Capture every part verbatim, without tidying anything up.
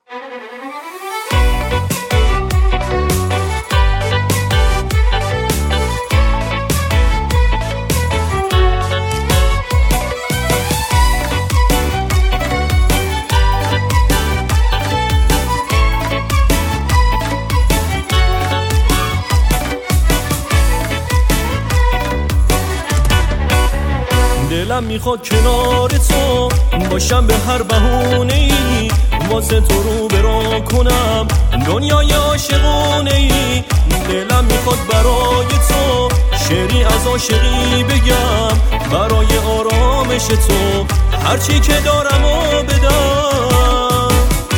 دلم میخواد کنار تو باشم به هر بهونه‌ای، واسه تو رو برا کنم دنیای عاشقونه‌ای. دلم میخواد برای تو شعری از عاشقی بگم، برای آرامش تو هرچی که دارم و بدم.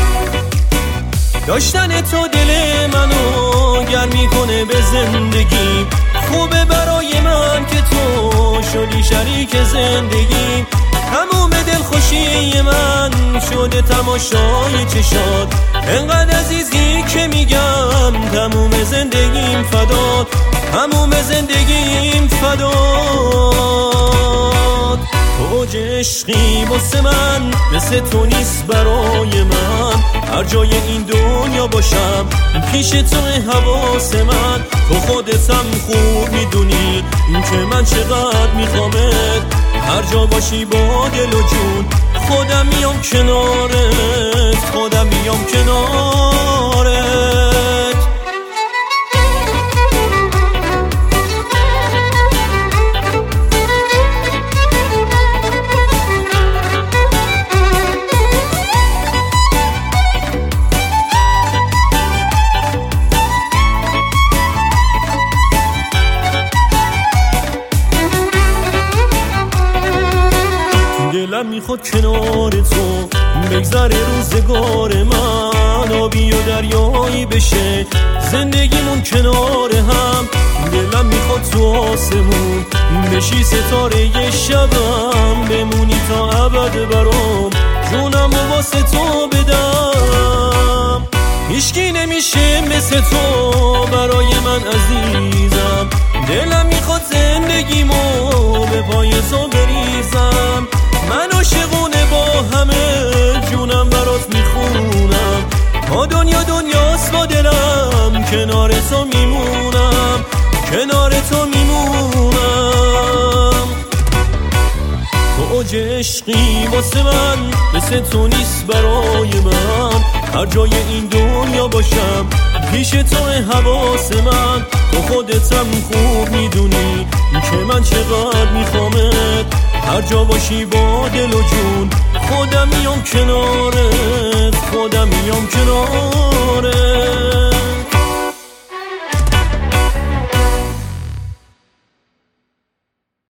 داشتن تو دل منو گرم میکنه به زندگی، خوبه برای من که تو شدی شریک زندگی. تموم دلخوشی من شده تماشای چشات، انقدر عزیزی که میگم تموم زندگیم فدات، تموم زندگیم فدات. اوج عشقی واسه من مثل تو نیست برای من، هر جای این دنیا باشم پیش تو حواس من. تو خودتم خوب میدونی که من چقدر میخوامت، هر جا باشی با دل و جون خودم میام کنارت، خودم میام کنارت. دلم میخواد کنار تو بگذره روزگار من، آبی و دریایی بشه زندگیمون کنار هم. دلم میخواد تو آسمون بشی ستاره شبم، بمونی تا ابد برام جونم و واسه تو بدم. هیچکی نمیشه مثل تو برای من عزیزم، دلم میخواد زندگیمو به پای تو بریزم. من عاشقونه با همه جونم برات میخونم، ما دنیا دنیاست با دلم کنار تو میمونم، کنار تو میمونم. تو اوج عشقی واسه من مثل تو نیست برای من، هر جای این دنیا باشم پیش تو حواس من. تو خودتم خوب میدونی که من چقدر میخوامت، هر جا باشی با دل و جون خودم میام کنارت، خودم میام کنارت.